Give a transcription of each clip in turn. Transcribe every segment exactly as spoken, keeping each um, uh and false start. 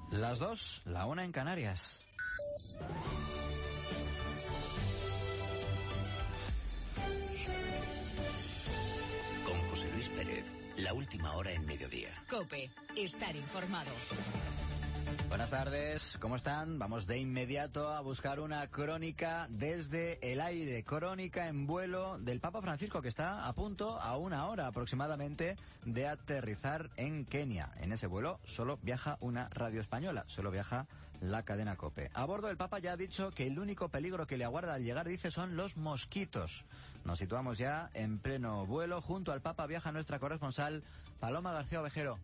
Las dos, la una en Canarias. Con José Luis Pérez, la última hora en mediodía. COPE, estar informado. Buenas tardes, ¿cómo están? Vamos de inmediato a buscar una crónica desde el aire, crónica en vuelo del Papa Francisco, que está a punto, a una hora aproximadamente, de aterrizar en Kenia. En ese vuelo solo viaja una radio española, solo viaja la cadena COPE. A bordo, el Papa ya ha dicho que el único peligro que le aguarda al llegar, dice, son los mosquitos. Nos situamos ya en pleno vuelo. Junto al Papa viaja nuestra corresponsal Paloma García Ovejero.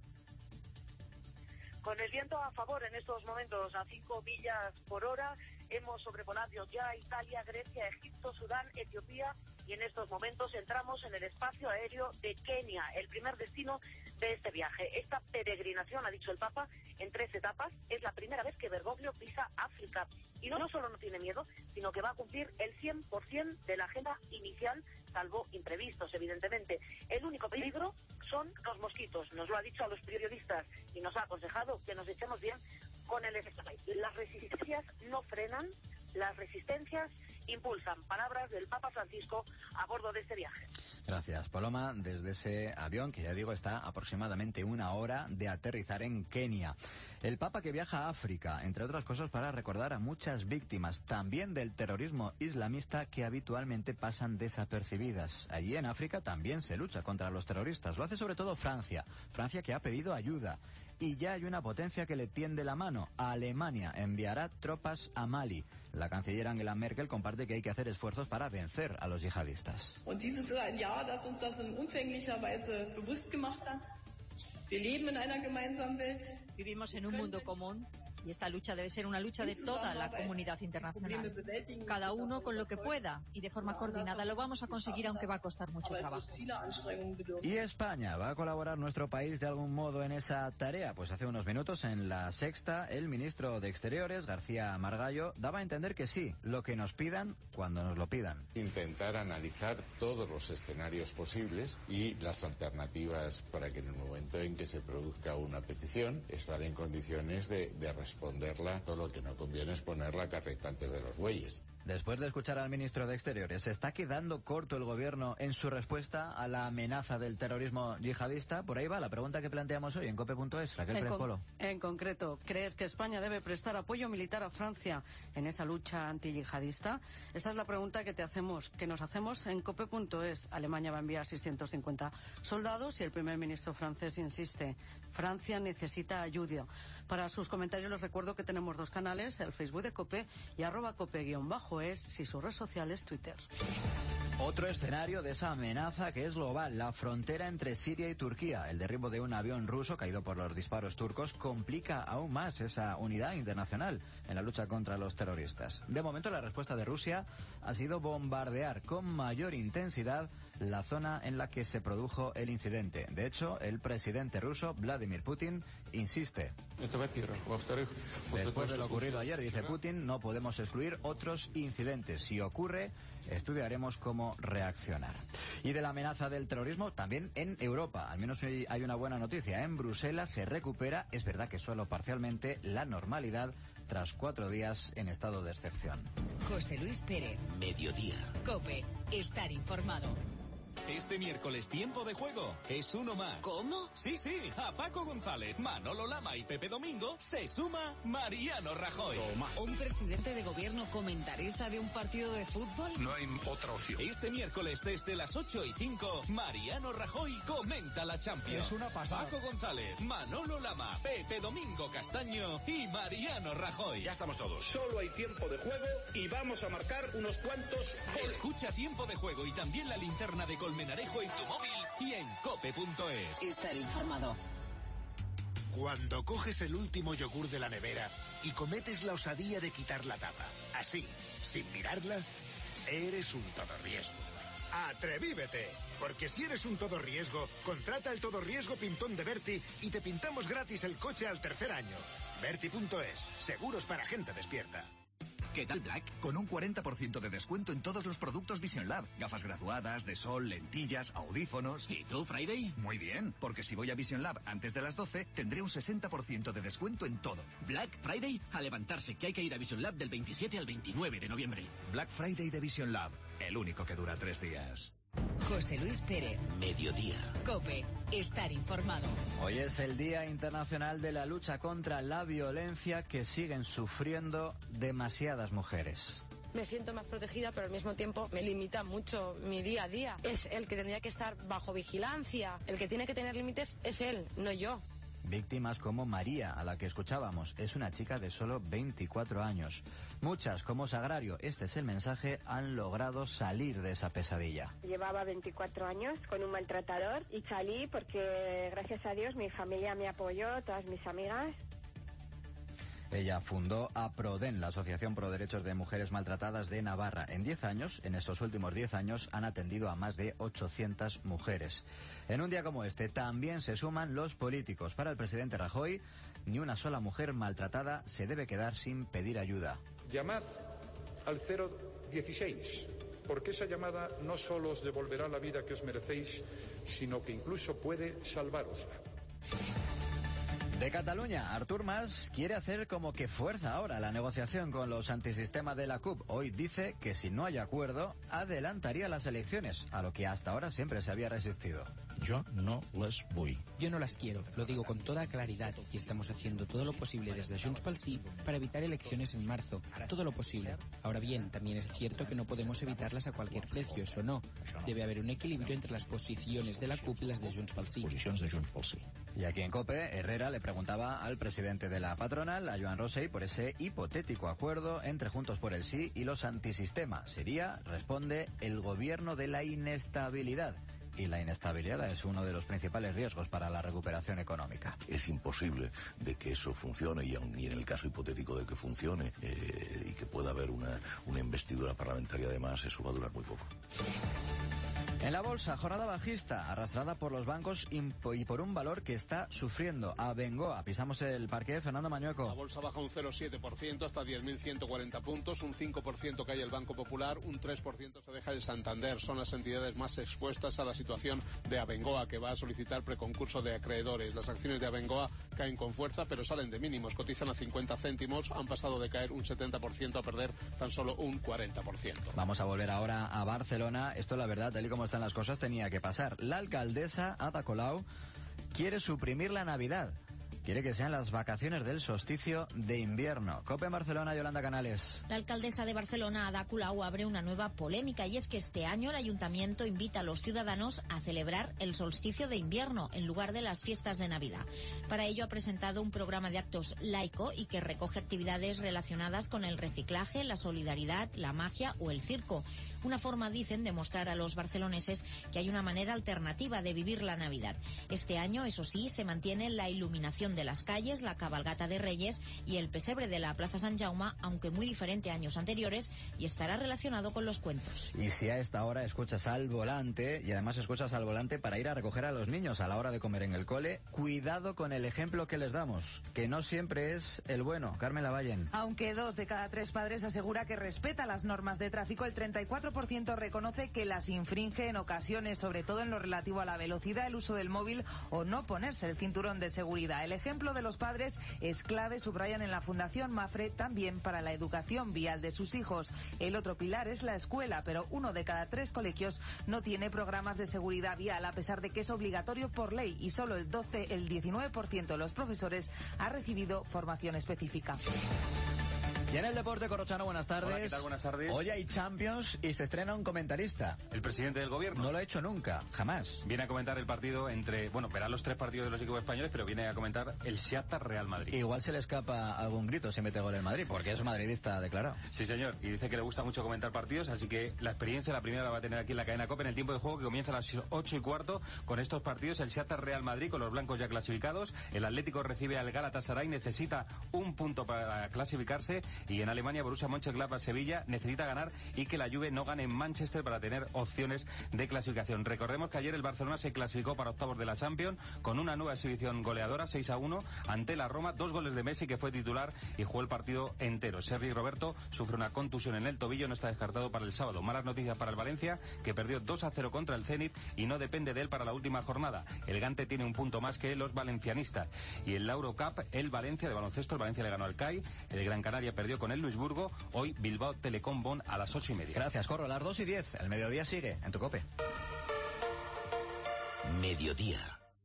Con el viento a favor en estos momentos a cinco millas por hora, hemos sobrevolado ya Italia, Grecia, Egipto, Sudán, Etiopía y en estos momentos entramos en el espacio aéreo de Kenia, el primer destino de este viaje. Esta peregrinación, ha dicho el Papa, en tres etapas, es la primera vez que Bergoglio pisa África. Y no, no solo no tiene miedo, sino que va a cumplir el cien por ciento de la agenda inicial, salvo imprevistos, evidentemente. El único peligro son los mosquitos, nos lo ha dicho a los periodistas y nos ha aconsejado que nos echemos bien con el spray. Las resistencias no frenan, las resistencias impulsan. Palabras del Papa Francisco a bordo de este viaje. Gracias, Paloma, desde ese avión que, ya digo, está a aproximadamente una hora de aterrizar en Kenia. El Papa que viaja a África, entre otras cosas, para recordar a muchas víctimas, también del terrorismo islamista, que habitualmente pasan desapercibidas. Allí en África también se lucha contra los terroristas. Lo hace sobre todo Francia. Francia, que ha pedido ayuda. Y ya hay una potencia que le tiende la mano. Alemania enviará tropas a Mali. La canciller Angela Merkel comparte que hay que hacer esfuerzos para vencer a los yihadistas. Und dieses ist ein Jahr, das uns das in umfänglicher Weise bewusst gemacht hat. Wir leben in einer gemeinsamen Welt. Vivimos en un mundo común y esta lucha debe ser una lucha de toda la comunidad internacional. Cada uno con lo que pueda y de forma coordinada lo vamos a conseguir, aunque va a costar mucho trabajo. ¿Y España? ¿Va a colaborar nuestro país de algún modo en esa tarea? Pues hace unos minutos en La Sexta, el ministro de Exteriores, García Margallo, daba a entender que sí, lo que nos pidan cuando nos lo pidan. Intentar analizar todos los escenarios posibles y las alternativas para que en el momento en que se produzca una petición estar en condiciones de, de responderla. Todo lo que no conviene es poner la carreta antes de los bueyes. Después de escuchar al ministro de Exteriores, ¿se está quedando corto el gobierno en su respuesta a la amenaza del terrorismo yihadista? Por ahí va la pregunta que planteamos hoy en cope punto es. Raquel Pérez Polo. En concreto, ¿crees que España debe prestar apoyo militar a Francia en esa lucha antiyihadista? Esta es la pregunta que te hacemos, que nos hacemos en cope punto es. Alemania va a enviar seiscientos cincuenta soldados y el primer ministro francés insiste. Francia necesita ayuda. Para sus comentarios les recuerdo que tenemos dos canales, el Facebook de COPE y arroba cope guión bajo es, si su red social es Twitter. Otro escenario de esa amenaza que es global, la frontera entre Siria y Turquía. El derribo de un avión ruso caído por los disparos turcos complica aún más esa unidad internacional en la lucha contra los terroristas. De momento, la respuesta de Rusia ha sido bombardear con mayor intensidad la zona en la que se produjo el incidente. De hecho, el presidente ruso, Vladimir Putin, insiste. Después de lo ocurrido ayer, dice Putin, no podemos excluir otros incidentes. Si ocurre, estudiaremos cómo reaccionar. Y de la amenaza del terrorismo también en Europa. Al menos hoy hay una buena noticia. En Bruselas se recupera, es verdad que solo parcialmente, la normalidad tras cuatro días en estado de excepción. José Luis Pérez. Mediodía. COPE, estar informado. Este miércoles tiempo de juego es uno más. ¿Cómo? Sí, sí, a Paco González, Manolo Lama y Pepe Domingo se suma Mariano Rajoy. Toma. ¿Un presidente de gobierno comentarista de un partido de fútbol? No hay otra opción. Este miércoles desde las ocho y cinco, Mariano Rajoy comenta la Champions. Es una pasada. Paco González, Manolo Lama, Pepe Domingo Castaño y Mariano Rajoy. Ya estamos todos. Solo hay tiempo de juego y vamos a marcar unos cuantos goles. Escucha Tiempo de Juego y también la linterna de Colmenarejo en tu móvil y en cope punto es. Estar informado. Cuando coges el último yogur de la nevera y cometes la osadía de quitar la tapa, así, sin mirarla, eres un todorriesgo. ¡Atrevívete! Porque si eres un todo riesgo, contrata el todo riesgo pintón de Berti y te pintamos gratis el coche al tercer año. Berti punto es. Seguros para gente despierta. ¿Qué tal Black? Con un cuarenta por ciento de descuento en todos los productos Vision Lab. Gafas graduadas, de sol, lentillas, audífonos. ¿Y tú, Friday? Muy bien, porque si voy a Vision Lab antes de las doce, tendré un sesenta por ciento de descuento en todo. Black Friday, a levantarse, que hay que ir a Vision Lab del veintisiete al veintinueve de noviembre. Black Friday de Vision Lab, el único que dura tres días. José Luis Pérez. Mediodía. COPE. Estar informado. Hoy es el Día Internacional de la Lucha contra la Violencia que siguen sufriendo demasiadas mujeres. Me siento más protegida, pero al mismo tiempo me limita mucho mi día a día. Es el que tendría que estar bajo vigilancia. El que tiene que tener límites es él, no yo. Víctimas como María, a la que escuchábamos, es una chica de solo veinticuatro años. Muchas, como Sagrario, este es el mensaje, han logrado salir de esa pesadilla. Llevaba veinticuatro años con un maltratador y salí porque, gracias a Dios, mi familia me apoyó, todas mis amigas. Ella fundó APRODEN, la Asociación Pro Derechos de Mujeres Maltratadas de Navarra. En diez años, en estos últimos diez años, han atendido a más de ochocientas mujeres. En un día como este, también se suman los políticos. Para el presidente Rajoy, ni una sola mujer maltratada se debe quedar sin pedir ayuda. Llamad al cero dieciséis, porque esa llamada no solo os devolverá la vida que os merecéis, sino que incluso puede salvarosla. De Cataluña, Artur Mas quiere hacer como que fuerza ahora la negociación con los antisistemas de la C U P. Hoy dice que si no hay acuerdo, adelantaría las elecciones, a lo que hasta ahora siempre se había resistido. Yo no las voy. Yo no las quiero, lo digo con toda claridad, y estamos haciendo todo lo posible desde Junts pel Sí para evitar elecciones en marzo, todo lo posible. Ahora bien, también es cierto que no podemos evitarlas a cualquier precio, eso no. Debe haber un equilibrio entre las posiciones de la C U P y las de Junts pel Sí. Posiciones de Junts pel Sí. Y aquí en COPE, Herrera le preguntaba al presidente de la patronal, a Joan Rosell, por ese hipotético acuerdo entre Juntos por el Sí y los antisistema. Sería, responde, el gobierno de la inestabilidad. Y la inestabilidad es uno de los principales riesgos para la recuperación económica. Es imposible de que eso funcione, y aun y en el caso hipotético de que funcione eh, y que pueda haber una, una investidura parlamentaria además, eso va a durar muy poco. En la bolsa, jornada bajista, arrastrada por los bancos y por un valor que está sufriendo. Abengoa, pisamos el parqué, Fernando Mañueco. La bolsa baja un cero coma siete por ciento hasta diez mil ciento cuarenta puntos, un cinco por ciento cae el Banco Popular, un tres por ciento se deja el Santander. Son las entidades más expuestas a la situación de Abengoa, que va a solicitar preconcurso de acreedores. Las acciones de Abengoa caen con fuerza, pero salen de mínimos, cotizan a cincuenta céntimos, han pasado de caer un setenta por ciento a perder tan solo un cuarenta por ciento. Vamos a volver ahora a Barcelona. Esto, la verdad, tal y como están las cosas, tenía que pasar. La alcaldesa Ada Colau quiere suprimir la Navidad. Quiere que sean las vacaciones del solsticio de invierno. COPE en Barcelona, Yolanda Canales. La alcaldesa de Barcelona, Ada Colau, abre una nueva polémica, y es que este año el ayuntamiento invita a los ciudadanos a celebrar el solsticio de invierno en lugar de las fiestas de Navidad. Para ello ha presentado un programa de actos laico y que recoge actividades relacionadas con el reciclaje, la solidaridad, la magia o el circo. Una forma, dicen, de mostrar a los barceloneses que hay una manera alternativa de vivir la Navidad. Este año, eso sí, se mantiene la iluminación de las calles, la cabalgata de Reyes y el pesebre de la Plaza Sant Jaume, aunque muy diferente a años anteriores, y estará relacionado con los cuentos. Y si a esta hora escuchas al volante, y además escuchas al volante para ir a recoger a los niños a la hora de comer en el cole, cuidado con el ejemplo que les damos, que no siempre es el bueno. Carmen Lavallen. Aunque dos de cada tres padres asegura que respeta las normas de tráfico, el treinta y cuatro por ciento reconoce que las infringe en ocasiones, sobre todo en lo relativo a la velocidad, el uso del móvil o no ponerse el cinturón de seguridad. El ejemplo de los padres es clave, subrayan en la Fundación Mafre, también para la educación vial de sus hijos. El otro pilar es la escuela, pero uno de cada tres colegios no tiene programas de seguridad vial, a pesar de que es obligatorio por ley, y solo el doce, el diecinueve por ciento de los profesores ha recibido formación específica. Y en el deporte, Corrochano, buenas tardes. Hola, ¿qué tal? Buenas tardes. Hoy hay Champions y se estrena un comentarista. El presidente del gobierno. No lo ha hecho nunca, jamás. Viene a comentar el partido entre... Bueno, verá los tres partidos de los equipos españoles, pero viene a comentar el Shakhtar Real Madrid. Igual se le escapa algún grito si mete gol en Madrid, porque es madridista declarado. Sí, señor. Y dice que le gusta mucho comentar partidos, así que la experiencia, la primera la va a tener aquí en la cadena COPE en el tiempo de juego, que comienza a las ocho y cuarto con estos partidos. El Shakhtar Real Madrid con los blancos ya clasificados. El Atlético recibe al Galatasaray, necesita un punto para clasificarse. Y en Alemania, Borussia Mönchengladbach-Sevilla necesita ganar y que la Juve no gane en Manchester para tener opciones de clasificación. Recordemos que ayer el Barcelona se clasificó para octavos de la Champions con una nueva exhibición goleadora, seis a uno, ante la Roma, dos goles de Messi, que fue titular y jugó el partido entero. Sergi Roberto sufre una contusión en el tobillo, no está descartado para el sábado. Malas noticias para el Valencia, que perdió dos a cero contra el Zenit y no depende de él para la última jornada. El Gante tiene un punto más que los valencianistas. Y en la Eurocup, el Valencia de baloncesto, el Valencia le ganó al C A I, el Gran Canaria perdió con el Luisburgo. Hoy Bilbao Telecom Bonn a las ocho y media. Gracias, Corro. A las dos y diez, el mediodía sigue en tu COPE. Mediodía.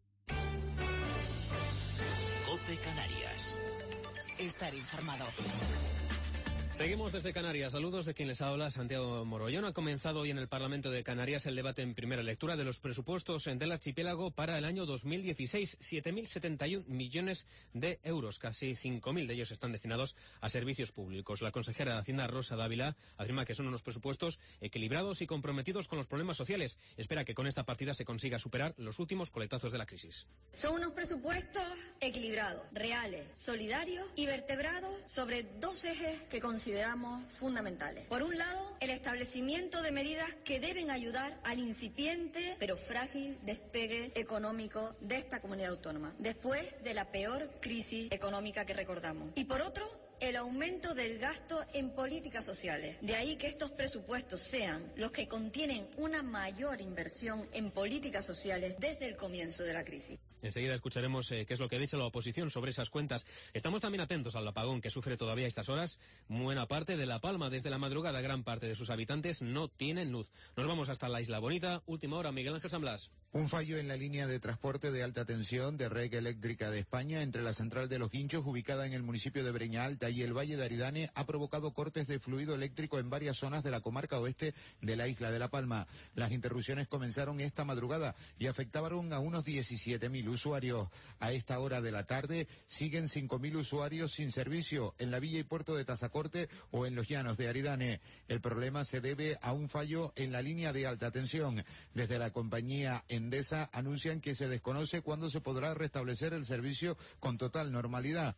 COPE Canarias. Estar informado. Seguimos desde Canarias. Saludos de quien les habla, Santiago Morollón. Ha comenzado hoy en el Parlamento de Canarias el debate en primera lectura de los presupuestos del archipiélago para el año dos mil dieciséis. siete mil setenta y uno millones de euros. Casi cinco mil de ellos están destinados a servicios públicos. La consejera de Hacienda, Rosa Dávila, afirma que son unos presupuestos equilibrados y comprometidos con los problemas sociales. Espera que con esta partida se consiga superar los últimos coletazos de la crisis. Son unos presupuestos equilibrados, reales, solidarios y vertebrados sobre dos ejes que consideramos consideramos fundamentales. Por un lado, el establecimiento de medidas que deben ayudar al incipiente pero frágil despegue económico de esta comunidad autónoma, después de la peor crisis económica que recordamos. Y por otro, el aumento del gasto en políticas sociales. De ahí que estos presupuestos sean los que contienen una mayor inversión en políticas sociales desde el comienzo de la crisis. Enseguida escucharemos eh, qué es lo que ha dicho la oposición sobre esas cuentas. Estamos también atentos al apagón que sufre todavía a estas horas buena parte de La Palma. Desde la madrugada, gran parte de sus habitantes no tienen luz. Nos vamos hasta la Isla Bonita. Última hora, Miguel Ángel San Blas. Un fallo en la línea de transporte de alta tensión de Red Eléctrica de España entre la central de Los Guinchos, ubicada en el municipio de Breña Alta, y el Valle de Aridane, ha provocado cortes de fluido eléctrico en varias zonas de la comarca oeste de la isla de La Palma. Las interrupciones comenzaron esta madrugada y afectaron a unos diecisiete mil usuarios. A esta hora de la tarde siguen cinco mil usuarios sin servicio en la villa y puerto de Tazacorte o en los llanos de Aridane. El problema se debe a un fallo en la línea de alta tensión. Desde la compañía Endesa anuncian que se desconoce cuándo se podrá restablecer el servicio con total normalidad.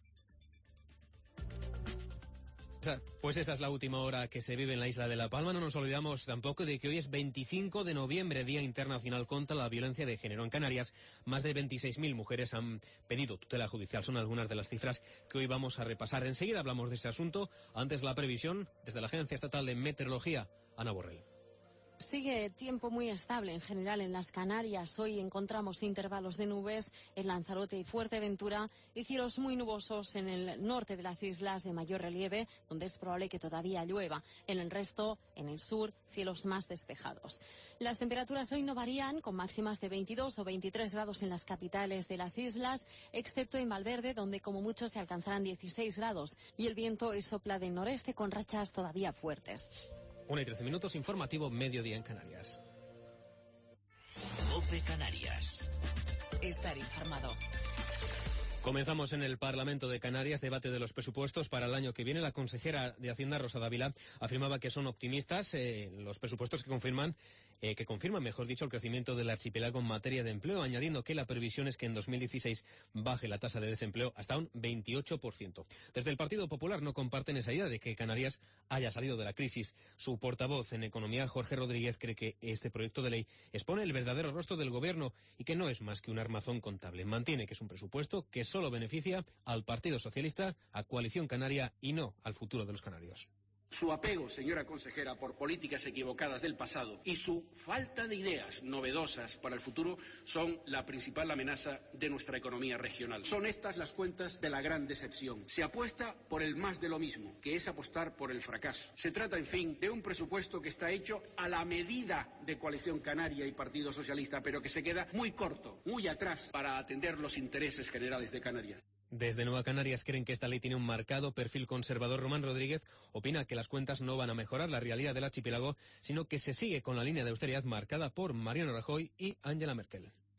Pues esa es la última hora que se vive en la isla de La Palma. No nos olvidamos tampoco de que hoy es veinticinco de noviembre, Día Internacional contra la Violencia de Género. En Canarias, más de veintiséis mil mujeres han pedido tutela judicial. Son algunas de las cifras que hoy vamos a repasar. Enseguida hablamos de ese asunto. Antes, la previsión desde la Agencia Estatal de Meteorología, Ana Borrell. Sigue tiempo muy estable en general en las Canarias. Hoy encontramos intervalos de nubes en Lanzarote y Fuerteventura y cielos muy nubosos en el norte de las islas de mayor relieve, donde es probable que todavía llueva. En el resto, en el sur, cielos más despejados. Las temperaturas hoy no varían, con máximas de veintidós o veintitrés grados en las capitales de las islas, excepto en Valverde, donde como mucho se alcanzarán dieciséis grados. Y el viento hoy sopla del noreste con rachas todavía fuertes. Una y trece minutos, informativo, mediodía en Canarias. COPE Canarias. Estar informado. Comenzamos en el Parlamento de Canarias, debate de los presupuestos para el año que viene. La consejera de Hacienda, Rosa Dávila, afirmaba que son optimistas eh, los presupuestos que confirman, eh, que confirman, mejor dicho, el crecimiento del archipiélago en materia de empleo, añadiendo que la previsión es que en dos mil dieciséis baje la tasa de desempleo hasta un veintiocho por ciento. Desde el Partido Popular no comparten esa idea de que Canarias haya salido de la crisis. Su portavoz en Economía, Jorge Rodríguez, cree que este proyecto de ley expone el verdadero rostro del Gobierno y que no es más que un armazón contable. Mantiene que es un presupuesto que solo beneficia al Partido Socialista, a Coalición Canaria y no al futuro de los canarios. Su apego, señora consejera, por políticas equivocadas del pasado y su falta de ideas novedosas para el futuro son la principal amenaza de nuestra economía regional. Son estas las cuentas de la gran decepción. Se apuesta por el más de lo mismo, que es apostar por el fracaso. Se trata, en fin, de un presupuesto que está hecho a la medida de Coalición Canaria y Partido Socialista, pero que se queda muy corto, muy atrás para atender los intereses generales de Canarias. Desde Nueva Canarias creen que esta ley tiene un marcado perfil conservador. Román Rodríguez opina que las cuentas no van a mejorar la realidad del archipiélago, sino que se sigue con la línea de austeridad marcada por Mariano Rajoy y Angela Merkel.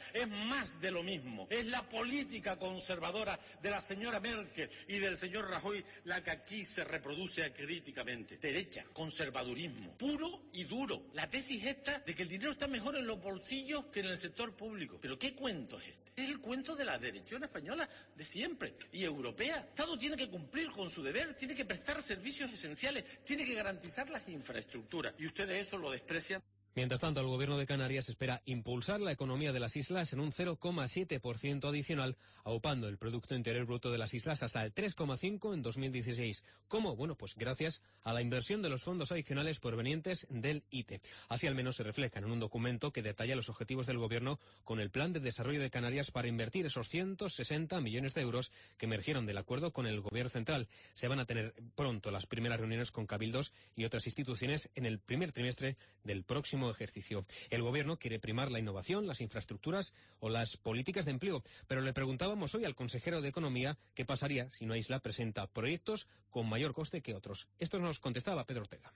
Es más de lo mismo. Es la política conservadora de la señora Merkel y del señor Rajoy la que aquí se reproduce críticamente. Derecha, conservadurismo, puro y duro. La tesis esta de que el dinero está mejor en los bolsillos que en el sector público. ¿Pero qué cuento es este? Es el cuento de la derechona española de siempre y europea. El Estado tiene que cumplir con su deber, tiene que prestar servicios esenciales, tiene que garantizar las infraestructuras. Y ustedes eso lo desprecian. Mientras tanto, el gobierno de Canarias espera impulsar la economía de las islas en un cero coma siete por ciento adicional, aupando el Producto Interior Bruto de las islas hasta el tres coma cinco por ciento en dos mil dieciséis. ¿Cómo? Bueno, pues gracias a la inversión de los fondos adicionales provenientes del I T E. Así al menos se reflejan en un documento que detalla los objetivos del gobierno con el Plan de Desarrollo de Canarias para invertir esos ciento sesenta millones de euros que emergieron del acuerdo con el gobierno central. Se van a tener pronto las primeras reuniones con cabildos y otras instituciones en el primer trimestre del próximo ejercicio. El gobierno quiere primar la innovación, las infraestructuras o las políticas de empleo, pero le preguntábamos hoy al consejero de Economía qué pasaría si una isla presenta proyectos con mayor coste que otros. Esto nos contestaba Pedro Ortega.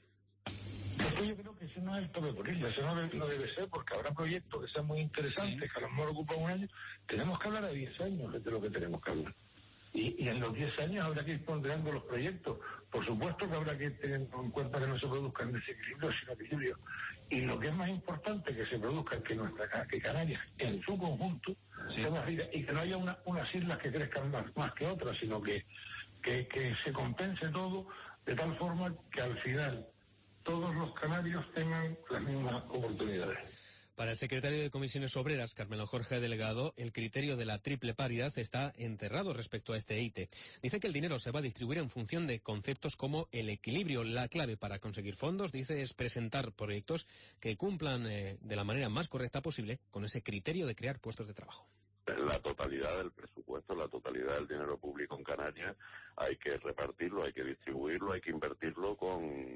Yo creo que eso no es el tope por isla, eso no debe, no debe ser, porque habrá proyectos que sean muy interesantes, sí, que a lo mejor ocupan un año. Tenemos que hablar a diez años de lo que tenemos que hablar. Y, y en los diez años habrá que ir ponderando los proyectos. Por supuesto que habrá que tener en cuenta que no se produzcan desequilibrios, sino equilibrios. Y lo que es más importante, que se produzca que nuestra que Canarias en su conjunto sí. sea más rica, y que no haya una, unas islas que crezcan más, más que otras, sino que, que, que se compense todo de tal forma que al final todos los canarios tengan las mismas oportunidades. Para el secretario de Comisiones Obreras, Carmelo Jorge Delegado, el criterio de la triple paridad está enterrado respecto a este I T E. Dice que el dinero se va a distribuir en función de conceptos como el equilibrio. La clave para conseguir fondos, dice, es presentar proyectos que cumplan eh, de la manera más correcta posible con ese criterio de crear puestos de trabajo. La totalidad del presupuesto, la totalidad del dinero público en Canarias, hay que repartirlo, hay que distribuirlo, hay que invertirlo con